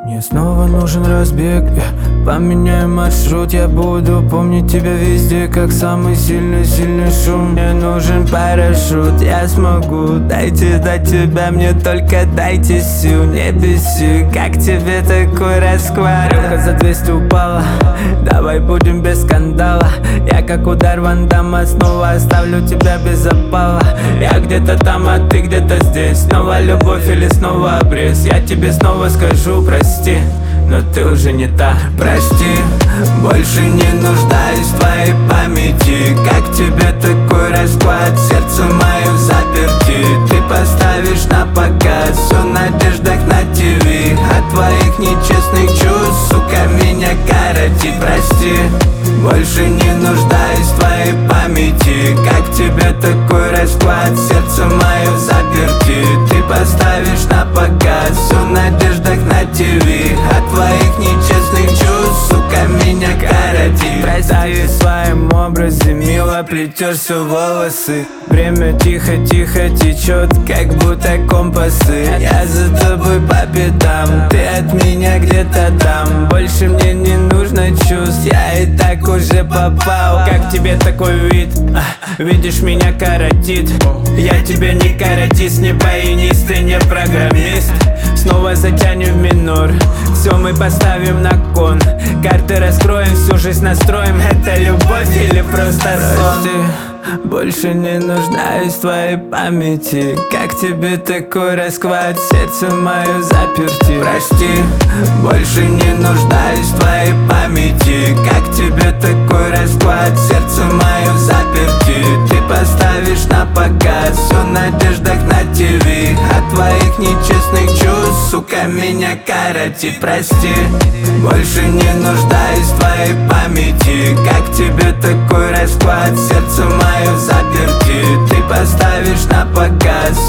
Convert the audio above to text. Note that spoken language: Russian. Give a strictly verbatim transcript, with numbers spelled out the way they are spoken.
Мне снова нужен разбег, поменяй маршрут. Я буду помнить тебя везде, как самый сильный, сильный шум. Мне нужен парашют, я смогу дойти до тебя. Мне только дайте сил, не беси. Как тебе такой расклад? Рюмка за двести упала, давай будем без скандала. Я как удар Ван Дамма, снова оставлю тебя без запала. Я где-то там, а ты где-то здесь. Снова любовь или снова обрез. Я тебе снова скажу прости, но ты уже не та. Прости, больше не нуждаюсь в твоей памяти. Как тебе такой расклад? Сердце мое в заперти. Ты поставишь на показ все в надеждах на ТВ. От твоих нечестных чувств, сука, меня коротит. Прости, больше не нуждаюсь в твоей памяти. Как тебе такой расклад? Сердце мое в заперти. Ты поставишь на показ все в надеждах на ТВ. От твоих нечестных чувств, сука, меня коротит. Прости, в своем образе мило плетешь все волосы. Время тихо-тихо течет, как будто компасы. Я за тобой по пятам, ты от меня где-то там. Больше мне не нужно чувств, я и так уже попал. Как тебе такой вид? А, видишь, меня коротит. Я тебе не каратист, не баянист и не программист. Снова затянем в минор, все мы поставим на кон. Карты раскроем, всю жизнь настроим. Это любовь или просто сон? Больше не нуждаюсь в твоей памяти. Как тебе такой расклад? Сердце мое заперти. Прости, больше не нуждаюсь в твоей памяти. Как тебе такой расклад? Сердце мое заперти. Ты поставишь на показ все в надеждах на ТВ. От твоих нечестных чувств, сука, меня коротит. Прости, больше не нуждаюсь в твоей памяти. Как тебе такой расклад? Сердце мое в заперти. Ты поставишь на показ